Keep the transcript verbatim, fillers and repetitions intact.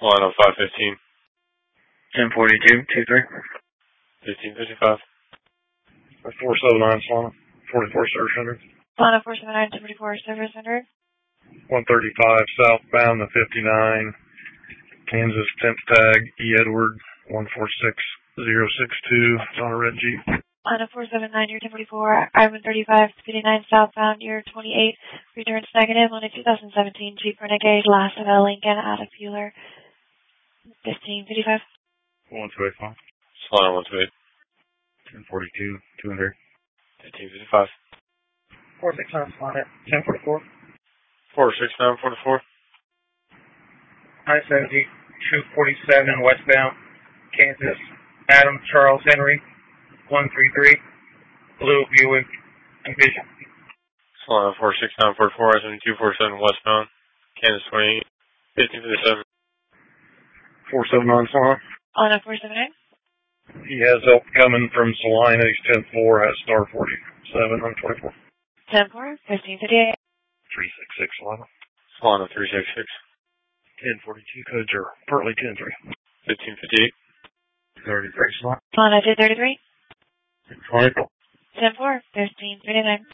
Solano five fifteen. ten forty-two, two three. fifteen fifty-five. four seven nine Solano, forty-four service center. Solano four seven nine, forty-four service center. one thirty-five southbound to fifty-nine, Kansas tenth tag, E. Edward, one four six zero six two. It's on a red Jeep. Solano four seven nine, you're ten forty-four, I one thirty-five, fifty-nine southbound, you're twenty-eight, returns negative on a two thousand seventeen Jeep Renegade, last of a Lincoln out of Bueller. fifteen fifty-five. one two eight five. Solano one two eight. ten forty-two, two hundred. fifteen fifty-five. four six nine Solano, ten forty-four. four six nine forty-four. I seventy, two forty-seven westbound, Kansas, Adam Charles Henry, one three three, Blue Buick Envision. Solano four six nine forty-four, I seventy-two forty-seven westbound, Kansas twenty-eight, fifteen fifty-seven. four seven nine Solano. Solano four seven nine. He has help coming from Salina, he's ten four, has star forty-seven on twenty-four. ten four, fifteen fifty-eight. three six six Solano. Solano three six six. ten forty-two code zero, partly ten three. fifteen fifty-eight. thirty-three Solano. Solano two thirty-three. twenty-four. ten four, fifteen fifty-nine.